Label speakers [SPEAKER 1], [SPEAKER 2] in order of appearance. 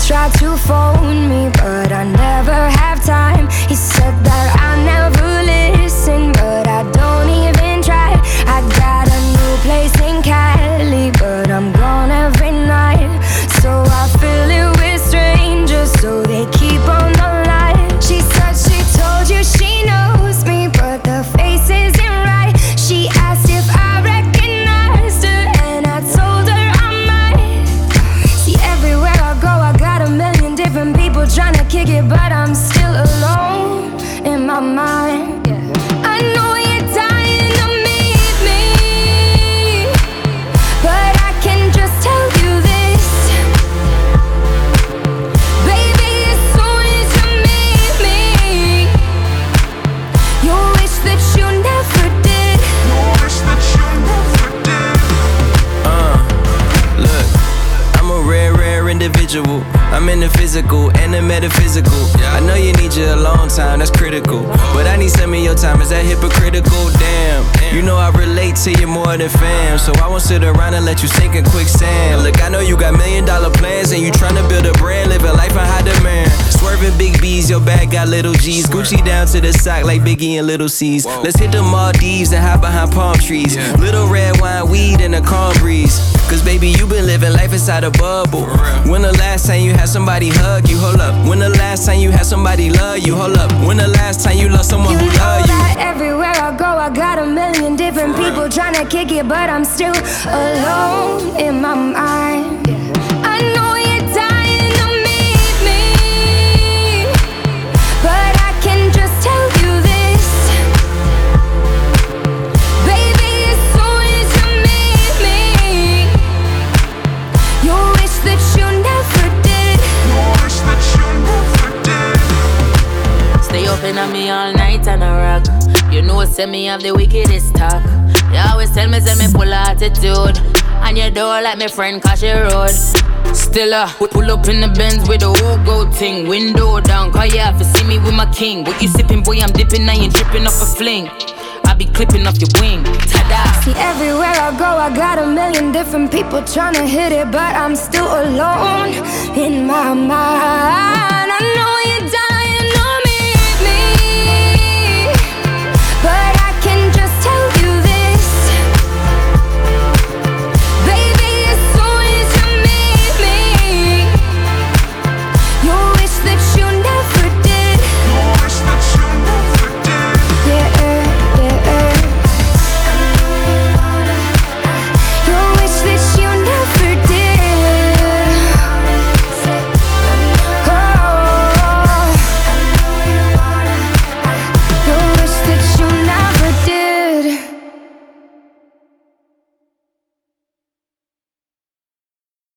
[SPEAKER 1] tried to phone me, but I never have time. He said that I never listen, but I don't even try. I got a new place in Cali, but I'm gone every night. So I fill it with strangers, so they keep on the line. She said she told you she knows me, but the face isn't right. She asked if I recognized her, and I told her I might. See, everywhere I go, I got a million different people trying to kick it, but I'm still alone in my mind. I know you're dying to meet me, but I can just tell you this, baby, as soon as you meet me, you'll wish that you never did.
[SPEAKER 2] You'll wish that you never did.
[SPEAKER 3] Look, I'm a rare individual. I'm in the physical and the metaphysical. I know you need your alone time, that's critical. But I need some of your time, is that hypocritical? Damn, you know I relate to you more than fam. So I won't sit around and let you sink in quicksand. Look, I know you got $1 million plans, and you tryna build a brand, living life in high demand. Swerving big B's, your bag got little G's. Gucci down to the sock like Biggie and Little C's. Let's hit the Maldives and hide behind palm trees. Little red wine, weed, and a calm breeze. Cause baby, you been living life inside a bubble. When the last time you had somebody hug you? Hold up. When the last time you had somebody love you? Hold up. When the last time you loved someone who loved you?
[SPEAKER 1] That everywhere I go, I got a million different people trying to kick it, but I'm still alone in my mind. I know you're dying to meet me, but I can just tell you this, baby, as soon as you meet me, you'll wish that you never did.
[SPEAKER 2] You'll wish that you never did.
[SPEAKER 4] Stay open on me all night and a rock. You know, send me have the wickedest talk. You always tell me, full attitude. And your door like my friend cause she road. Still pull up in the Benz with the whole gold thing. Window down, cause you have to see me with my king. What you sipping, boy, I'm dipping, I ain't dripping off a fling. I be clipping off your wing, ta-da.
[SPEAKER 1] See, everywhere I go, I got a million different people trying to hit it, but I'm still alone in my mind.